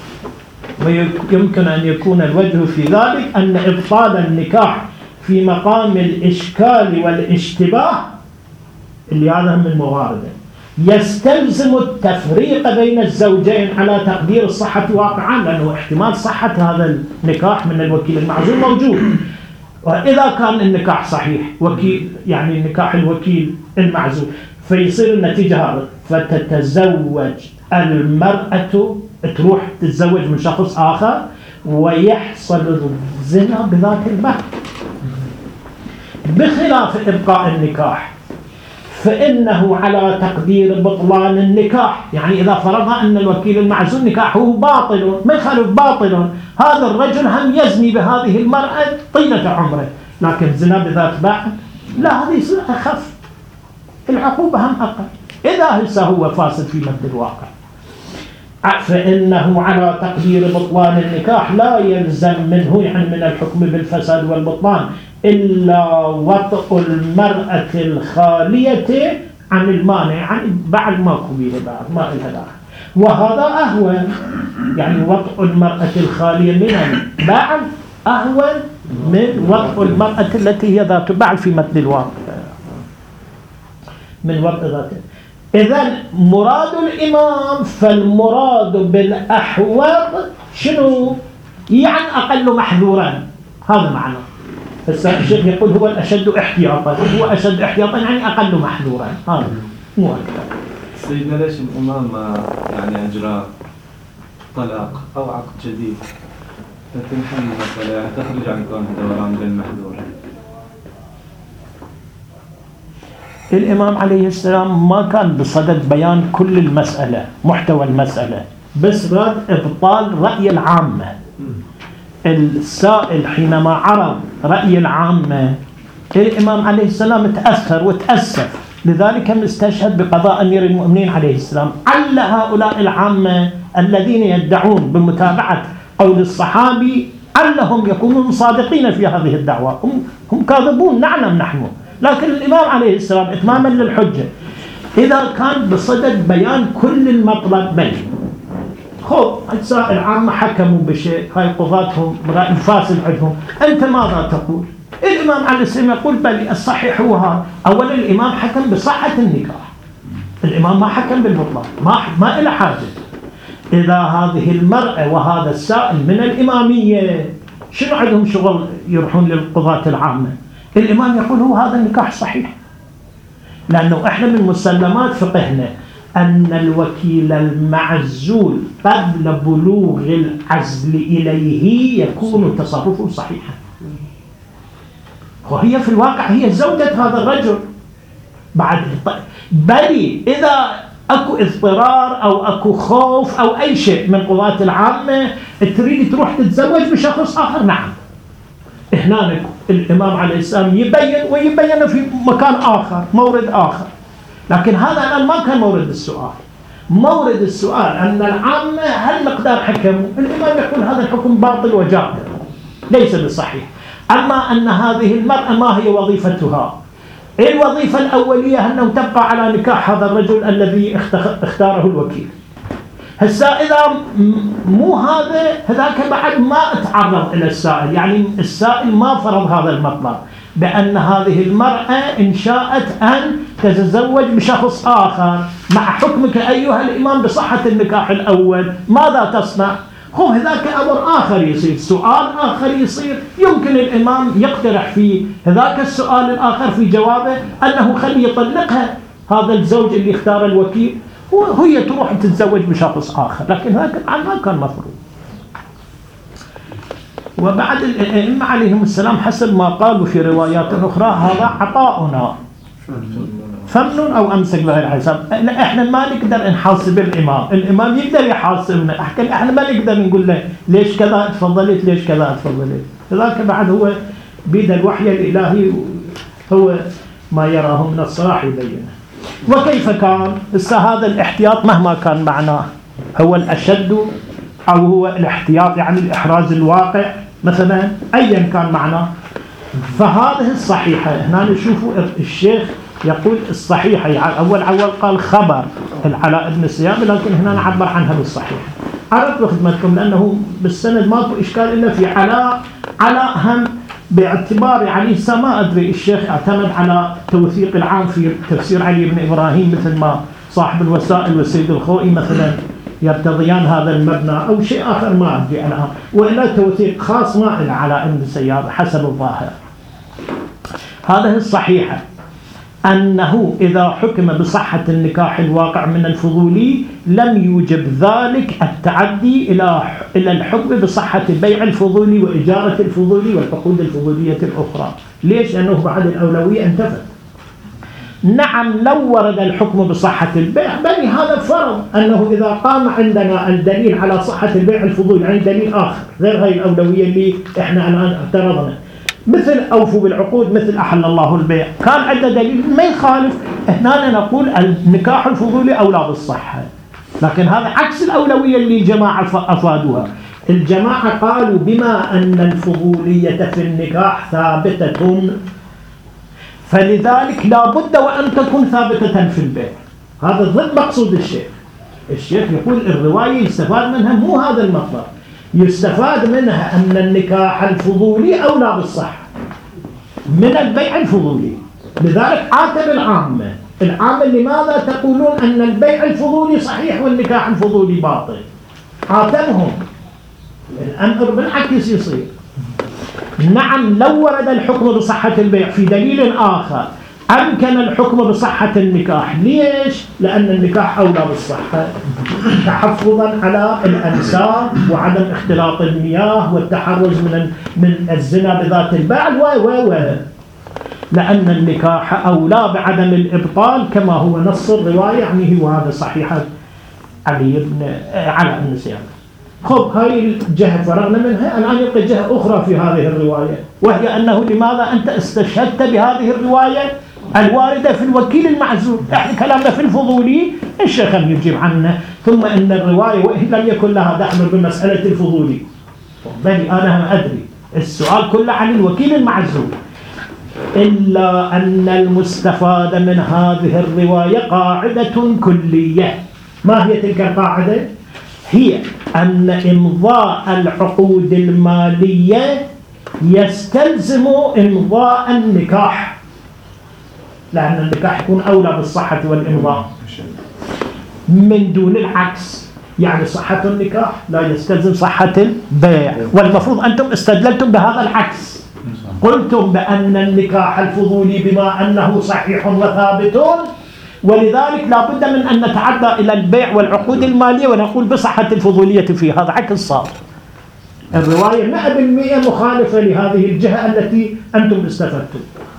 ويمكن أن يكون الوجه في ذلك أن إبطال النكاح في مقام الإشكال والاشتباه اللي هذا من موارده يستلزم التفريق بين الزوجين على تقدير الصحة واقعا، لأنه احتمال صحة هذا النكاح من الوكيل المعزول موجود. وإذا كان النكاح صحيح وكيل يعني نكاح الوكيل المعزول، فيصير النتيجة هذا، فتتزوج المرأة تروح تتزوج من شخص آخر ويحصل الزنا بذات البحث، بخلاف إبقاء النكاح فإنه على تقدير بطلان النكاح، يعني إذا فرضنا أن الوكيل المعزول نكاحه باطل ما يخالف باطل، هذا الرجل هم يزني بهذه المرأة طيلة عمره، لكن زنا بذات بعد لا، هذه أخف، العقوبة هم أقل إذا هسه هو فاسد في مثل الواقع. فإنه على تقدير بطلان النكاح لا يلزم منه، يعني من الحكم بالفساد والبطلان، إلا وطء المرأة الخالية عن المانع، يعني بعد ما قبيل بعد ما إلها داخل، وهذا أهون، يعني وطء المرأة الخالية من البعل أهون من وطء المرأة التي هي ذات بعل في مثل الواقع من وطء ذاته. إذن مراد الإمام، فالمراد بالأحوط شنو؟ يعني أقل محذورا، هذا معنى. الشيخ يقول هو الأشد احتياطا، هو أشد احتياطا يعني أقل محذورا، هذا مو أكثر. سيدنا ليش الإمام يعني أجرى طلاق أو عقد جديد فتنحل المسألة، يعني تخرج عن كون دوران بين محذور؟ الإمام عليه السلام ما كان بصدد بيان كل المسألة، محتوى المسألة، بس راد إبطال رأي العامة. السائل حينما عرض رأي العامة الإمام عليه السلام تأثر وتأسف، لذلك مستشهد بقضاء أمير المؤمنين عليه السلام. عل هؤلاء العامة الذين يدعون بمتابعة قول الصحابي علهم يكونون صادقين في هذه الدعوة، هم كاذبون نعلم نحن، لكن الإمام عليه السلام إتماما للحجة إذا كان بصدد بيان كل المطلب بين خب أجزاء العامة حكموا بشيء، هاي قضاتهم رأي فاسد عندهم، أنت ماذا تقول؟ الإمام عليه السلام يقول بل الصحيح هو هذا. أولا الإمام حكم بصحة النكاح، الإمام ما حكم بالبطلان، ما إلى حاجة. إذا هذه المرأة وهذا السائل من الإمامية شنو عندهم شغل يروحون للقضاة العامة؟ الإمام يقول هو هذا النكاح صحيح، لأنه إحنا من مسلمات فقهنا أن الوكيل المعزول قبل بلوغ العزل إليه يكون تصرفه صحيحا، وهي في الواقع هي زوجة هذا الرجل بعد، بل إذا أكو اضطرار أو أكو خوف أو أي شيء من قضاة العامة تريد تروح تتزوج بشخص آخر، نعم هنا الإمام عليه السلام يبين ويبين في مكان آخر مورد آخر، لكن هذا الآن ما كان مورد السؤال. مورد السؤال أن العامة هل مقدار حكموا، الإمام يقول هذا الحكم باطل وجائر ليس بصحيح. أما أن هذه المرأة ما هي وظيفتها؟ الوظيفة الأولية أنه تبقى على نكاح هذا الرجل الذي اختاره الوكيل. هسا إذا مو هذاك بعد ما اتعرض إلى السائل، يعني السائل ما فرض هذا المطلب بأن هذه المرأة إن شاءت أن تتزوج بشخص آخر مع حكمك أيها الإمام بصحة النكاح الأول، ماذا تصنع؟ هو هذاك أمر آخر يصير، سؤال آخر يصير، يمكن الإمام يقترح في هذاك السؤال الآخر في جوابه أنه خلي يطلقها هذا الزوج اللي اختار الوكيل وهي تروح تتزوج بشخص آخر، لكن هذا ما كان مفروض. وبعد الأئمة عليهم السلام حسب ما قالوا في روايات أخرى هذا عطاؤنا فمن أو أمسك بغير حساب. إحنا ما نقدر نحاسب الإمام يقدر يحاسبنا، إحنا ما نقدر نقول له ليش كذا تفضلت ليش كذا تفضلت، ذاك بعد هو بيد الوحي الإلهي هو ما يراه من الصلاح يبينه. وكيف كان هذا الاحتياط مهما كان معناه هو الأشد أو هو الاحتياط يعني الإحراز الواقع مثلا أيا كان معناه، فهذه الصحيحة هنا نشوفوا الشيخ يقول الصحيحة، يعني أول قال خبر العلاء بن السياب، لكن هنا نعبر عنها بالصحيحة. عرفت بخدمتكم لأنه بالسند ماكو إشكال إلا في علاء هم باعتبار يعني ما أدري الشيخ اعتمد على توثيق العام في تفسير علي بن إبراهيم مثل ما صاحب الوسائل والسيد الخوئي مثلا يرتضيان هذا المبنى أو شيء آخر ما أدري الآن، وإلا توثيق خاص ما إلى علاء بن السياب حسب الظاهر. هذه الصحيحة أنه إذا حكم بصحة النكاح الواقع من الفضولي لم يوجب ذلك التعدي إلى الحكم بصحة بيع الفضولي وإجارة الفضولي والعقود الفضولية الأخرى. ليش؟ لأنه بعد الأولوية انتفت. نعم لو ورد الحكم بصحة البيع، بل هذا فرض أنه إذا قام عندنا الدليل على صحة البيع الفضول يعني دليل آخر غير هاي الأولوية اللي إحنا الآن اعترضنا، مثل أوفوا بالعقود، مثل أحل الله البيع، كان عندنا دليل ما يخالف، هنا نقول النكاح الفضولي أولى بالصحة. لكن هذا عكس الأولوية اللي الجماعة أفادوها. الجماعة قالوا بما أن الفضولية في النكاح ثابتة فلذلك لا بد وأن تكون ثابتة في البيع. هذا ضد مقصود الشيخ يقول الرواية يستفاد منها مو هذا المطلب، يستفاد منها أن النكاح الفضولي أولى بالصحة من البيع الفضولي. لذلك عاتب العامة لماذا تقولون أن البيع الفضولي صحيح والنكاح الفضولي باطل؟ عاتبهم. الأمر بالعكس يصير. نعم لو ورد الحكم بصحة البيع في دليل آخر أمكن الحكم بصحة النكاح. ليش؟ لأن النكاح أولى بالصحة تحفظا على الأنساب وعدم اختلاط المياه والتحرز من الزنا بذات البعل لأن النكاح أولى بعدم الإبطال كما هو نص الرواية، يعني هو هذا صحيح علي بن سياق. خب هاي الجهة فرغنا منها. الآن يبقى جهة أخرى في هذه الرواية، وهي أنه لماذا أنت استشهدت بهذه الرواية الواردة في الوكيل المعزول؟ احنا كلامنا في الفضولي، الشيخ يجيب عنه، ثم إن الرواية وإن لم يكن لها دخل بمسألة الفضولي، بل أنا ما أدري، السؤال كله عن الوكيل المعزول. إلا أن المستفاد من هذه الرواية قاعدة كلية. ما هي تلك القاعدة؟ هي أن إمضاء العقود المالية يستلزم إمضاء النكاح، لأن النكاح يكون أولى بالصحة والإمضاء من دون العكس. يعني صحة النكاح لا يستلزم صحة البيع، والمفروض أنتم استدللتم بهذا العكس، قلتم بأن النكاح الفضولي بما أنه صحيح وثابت ولذلك لا بد من أن نتعدى إلى البيع والعقود المالية ونقول بصحة الفضولية فيه. هذا عكس صار. الرواية 100% مخالفة لهذه الجهة التي أنتم استفدتم،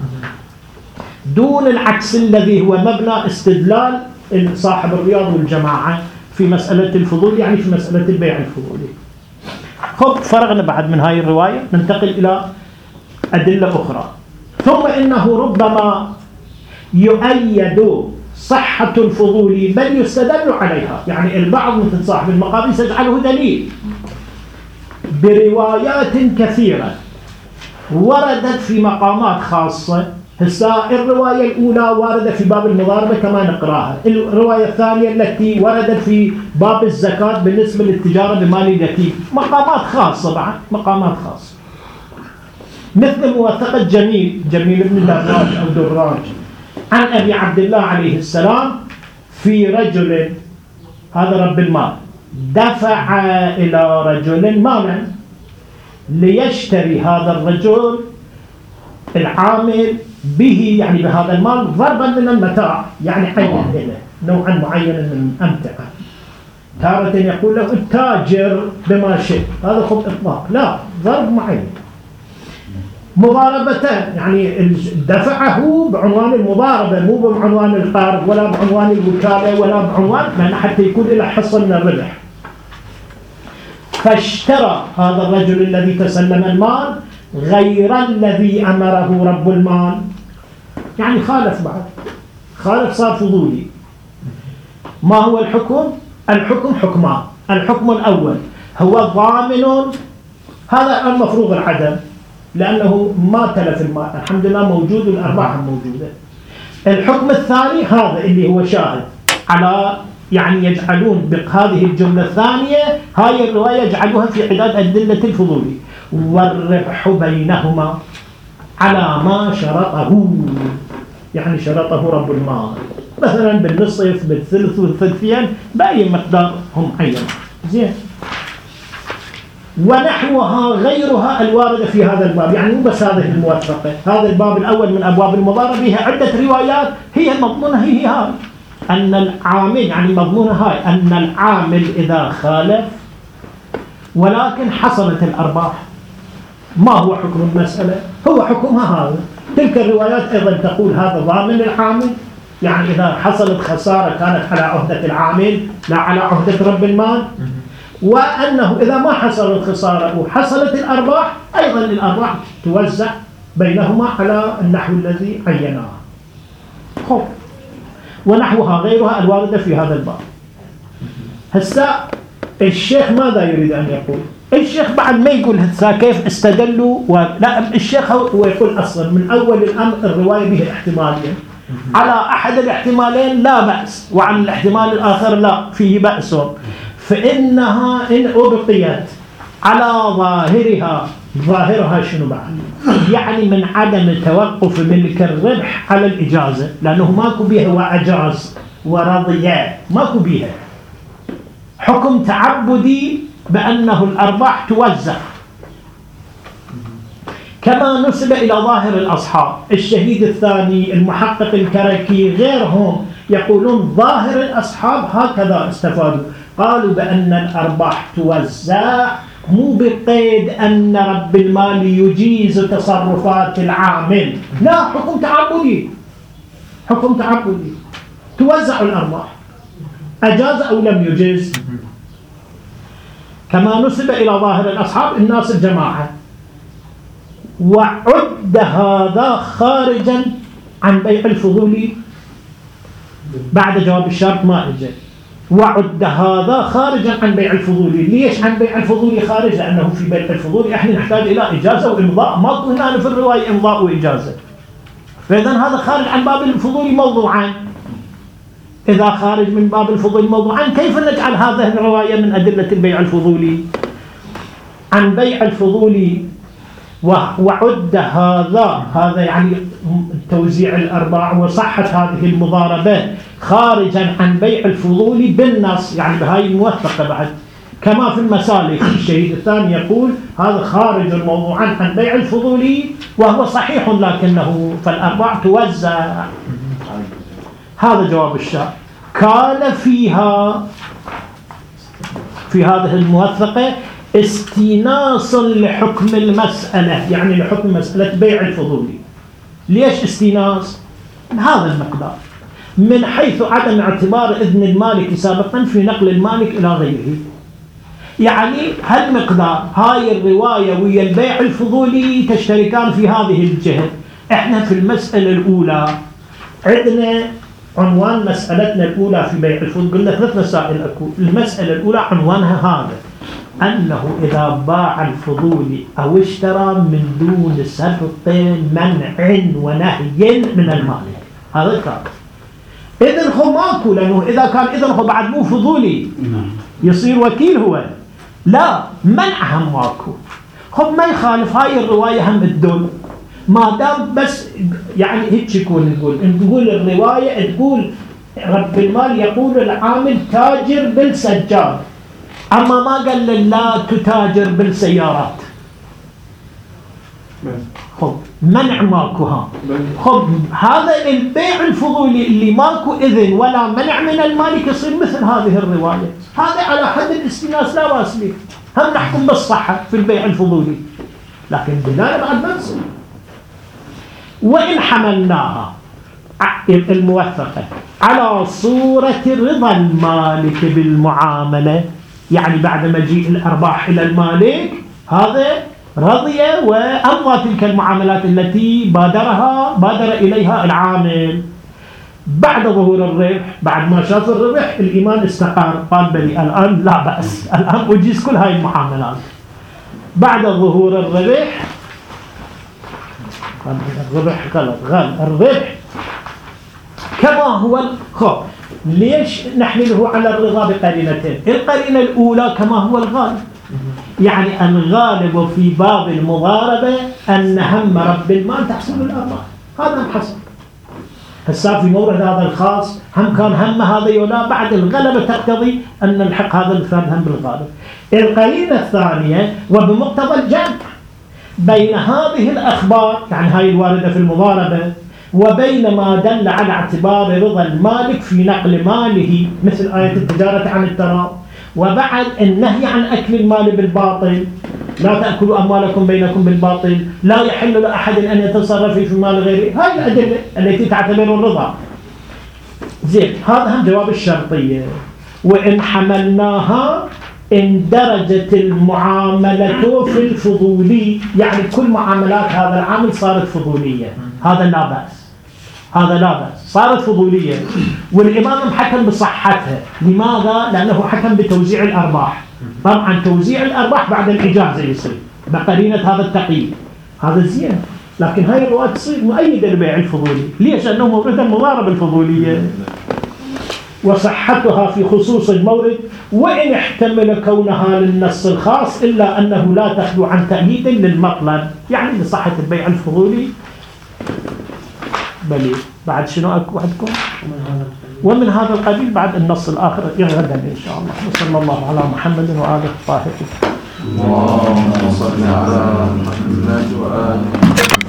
دون العكس الذي هو مبنى استدلال صاحب الرياض والجماعة في مسألة الفضول، يعني في مسألة البيع الفضولي. خب فرغنا بعد من هاي الرواية، ننتقل إلى أدلة أخرى. ثم إنه ربما يؤيد صحة الفضول بل يستدل عليها، يعني البعض مثل صاحب المقابيس يجعله دليل بروايات كثيرة وردت في مقامات خاصة. الرواية الأولى واردة في باب المضاربة كما نقراها، الرواية الثانية التي وردت في باب الزكاة بالنسبة للتجارة بمال اليتيم، مقامات خاصة بعد مقامات خاصة، مثل موثقة جميل بن دراج أو دراج عن أبي عبد الله عليه السلام في رجل، هذا رب المال، دفع إلى رجل مالا ليشتري هذا الرجل العامل به، يعني بهذا المال ضربا من المتاع، يعني عين له نوعا معينا من أمتعة. تارة يقول له التاجر بما شئت، هذا خب إطلاق، لا ضرب معين. مضاربتان، يعني دفعه بعنوان المضاربة مو بعنوان القرض ولا بعنوان الوكالة ولا بعنوان، حتى يكون له حصة من الربح. فاشترى هذا الرجل الذي تسلم المال غير الذي أمره رب المال، يعني خالف بعد، خالف صار فضولي. ما هو الحكم؟ الحكم حكمان. الحكم الأول هو ضامن، هذا المفروض العدم لأنه ما تلف المال، الحمد لله موجود والأرباح موجودة. الحكم الثاني هذا اللي هو شاهد على، يعني يجعلون بهذه الجملة الثانية هاي الرواية يجعلوها في عداد أدلة الفضولي، والربح بينهما على ما شرطه، يعني شرطه رب المال، مثلا بالنصف بالثلث والثلثين بأي مقدار هم عينوا. زين. ونحوها غيرها الواردة في هذا الباب، يعني مو بس هذه الموثقة، هذا الباب الأول من أبواب المضاربة فيها عدة روايات هي مضمونها هي هاي، أن العامل، يعني مضمونها هاي أن العامل إذا خالف ولكن حصلت الأرباح، ما هو حكم المسألة؟ هو حكمها هذا. تلك الروايات أيضا تقول هذا ضامن العامل يعني إذا حصلت خسارة كانت على عهدة العامل لا على عهدة رب المال، وأنه إذا ما حصلت خسارة وحصلت الأرباح أيضا الأرباح توزع بينهما على النحو الذي عيناه. ونحوها غيرها الواردة في هذا الباب. هسا الشيخ ماذا يريد أن يقول؟ الشيخ بعد ما يقول هسا كيف استدلوا لا، الشيخ هو يقول أصلا من أول الأمر الرواية به احتمالين، على أحد الاحتمالين لا بأس، وعلى الاحتمال الآخر لا فيه بأس، فإنها إن أبقيت على ظاهرها شنو بعد؟ يعني من عدم توقف ملك الربح على الإجازة، لأنه ماكو بيها وأجاز ورضيات، ماكو بيها حكم تعبدي بأنه الأرباح توزع، كما نسب إلى ظاهر الأصحاب. الشهيد الثاني، المحقق الكركي، غيرهم يقولون ظاهر الأصحاب هكذا استفادوا، قالوا بأن الأرباح توزع مو بقيد أن رب المال يجيز تصرفات العامل، لا، حكم تعبدي، حكم تعبدي توزع الأرباح أجاز أو لم يجيز، كما نسب إلى ظاهر الأصحاب الناس الجماعة. وعد هذا خارجا عن بيع الفضولي بعد جواب الشرط ما اجى. وعد هذا خارجا عن بيع الفضولي. ليش عن بيع الفضولي خارج؟ لأنه في بيع الفضولي احنا نحتاج إلى إجازة وإمضاء، ماكو هنا في الرواية إمضاء وإجازة، فإذا هذا خارج عن باب الفضولي موضوعا. إذا خارج من باب الفضولي موضوعا كيف نجعل هذه الرواية من أدلة البيع الفضولي؟ عن بيع الفضولي وعد هذا يعني توزيع الأرباح وصحة هذه المضاربة خارجا عن بيع الفضولي بالنص، يعني بهاي الموثقة بعد، كما في المسالك الشهيد الثاني يقول هذا خارج موضوعا عن بيع الفضولي وهو صحيح لكنه فالأرباح توزع. هذا جواب الشرط. كان فيها في هذه الموثقة استيناس لحكم المسألة، يعني لحكم مسألة بيع الفضولي. ليش استيناس؟ هذا المقدار من حيث عدم اعتبار إذن المالك سابقا في نقل المالك إلى غيره، يعني هالمقدار. هاي الرواية ويا البيع الفضولي تشتركان في هذه الجهة. احنا في المسألة الأولى عندنا عنوان مسألتنا الأولى في بيع الفضولي، قلنا 3 مسائل أكو. المسألة الأولى عنوانها هذا، أنه إذا باع الفضولي أو اشترى من دون سبق منع ونهي من المالك، هذا كان إذن هو ماكو، لأنه إذا كان إذن هو بعد مو فضولي يصير وكيل هو، لا، منع هم ماكو. هم ما يخالف هاي الرواية هم الدول، ما دام بس يعني هيك يكون نقول الرواية تقول رب المال يقول العامل تاجر بالسجاد، أما ما قال لا تتاجر بالسيارات. خب منع ماكو. خب هذا البيع الفضولي اللي ماكو إذن ولا منع من المالك يصير مثل هذه الرواية، هذا على حد الاستئناس لا باس به، هم نحكم بالصحة في البيع الفضولي، لكن بالله بعد ما نصير. وإن حملناها الموثقة على صورة رضا المالك بالمعاملة، يعني بعد مجيء الأرباح إلى المالك هذا رضي وأمضى تلك المعاملات التي بادر إليها العامل. بعد ظهور الربح، بعد ما شاف الربح الإيمان استقر، قال بلي الآن لا بأس، الآن أجيز كل هاي المعاملات. بعد ظهور الربح الربح كما هو الخوف. ليش نحمله على الرضا بقرينتين؟ القرينة الأولى كما هو الغالب، يعني الغالب في باب المضاربة أن هم رب المال تحصل الأرباح، هذا حصل. هسا في مورد هذا الخاص هم كان هم هذا يولا، بعد الغلبة تقتضي أن نلحق هذا الثاني هم بالغالب. القرينة الثانية وبمقتضى الجمع بين هذه الأخبار، يعني هاي الواردة في المضاربة، وبين ما دل على اعتبار رضا المالك في نقل ماله مثل آية التجارة عن التراض، وبعد النهي عن أكل المال بالباطل، لا تأكلوا أموالكم بينكم بالباطل، لا يحل لأحد أن يتصرف في مال غيره. هاي الأدلة التي تعتبر الرضا. زين، هذا هم جواب الشرطية. وإن حملناها اندرجت المعاملة في الفضولي، يعني كل معاملات هذا العامل صارت فضولية. هذا لا بأس، هذا لا بأس، صارت فضولية. والإمام حكم بصحتها. لماذا؟ لأنه حكم بتوزيع الأرباح. طبعا توزيع الأرباح بعد الإجازة يصير بقرينة هذا التقييد، هذا زين. لكن هاي الرواية تصير مؤيدة للبيع الفضولي. ليش؟ لأنه مورد المضاربة الفضولية وصحتها في خصوص المورد، وإن احتمل كونها للنص الخاص إلا أنه لا تخلو عن تأييد للمطلب، يعني لصحة البيع الفضولي. بلي بعد شنو أكو عندكم؟ ومن هذا القبيل بعد النص الآخر غدا إن شاء الله. وصلى الله على محمد وآله الطاهرين. اللهم صل على محمد وآله